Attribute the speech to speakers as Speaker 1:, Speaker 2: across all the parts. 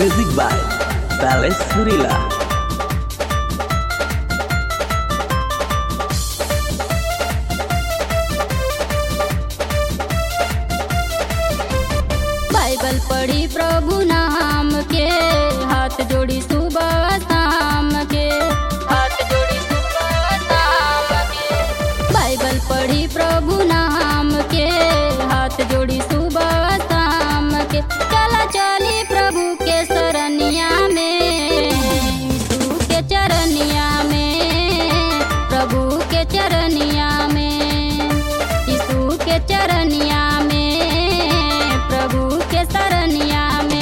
Speaker 1: Music by palace सुरीला।
Speaker 2: Bible पढ़ी प्रभु नाम के, हाथ जोड़ी सुबह शाम के, हाथ जोड़ी सुबह शाम के। बाइबल पढ़ी प्रभु नाम के, हाथ जोड़ी सुबह शाम के। चला चली प्रभु के शरणिया में, यीशु के चरनिया में, प्रभु के चरनिया में, यीशु के चरनिया में, प्रभु के शरणिया में।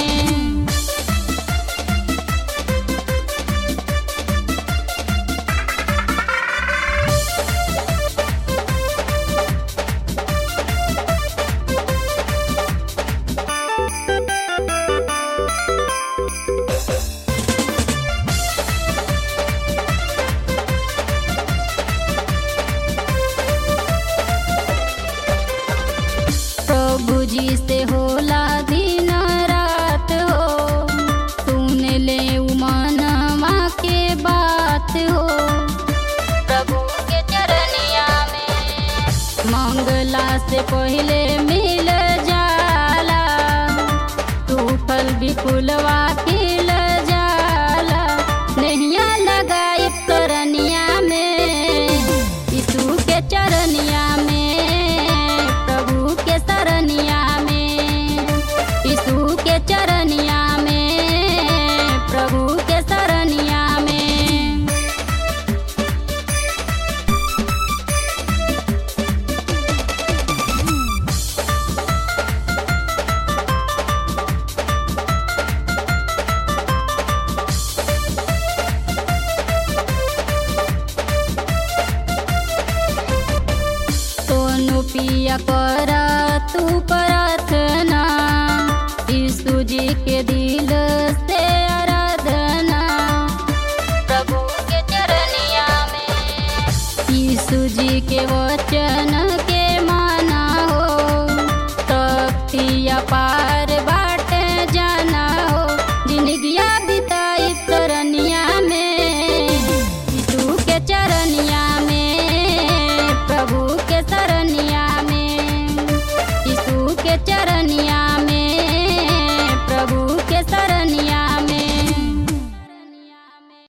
Speaker 2: प्रभु जी से होला दिन रात हो, सुन ले उमनवा के बात हो। प्रभु के चरनिया में मंगला से पहले मिल जाला, टूटल बिपुलवा खिल जाला। नैया लगाई करनिया में, यीशु के चरनिया में, प्रभु के शरणिया में, यीशु के चरनिया में, प्रभु के शरणिया में। सोनू पिया कर तू प्रार्थना, यीशु जी के दिल से आराधना। प्रभु के चरनिया में यीशु जी के वचन के माना हो, शक्ति अपार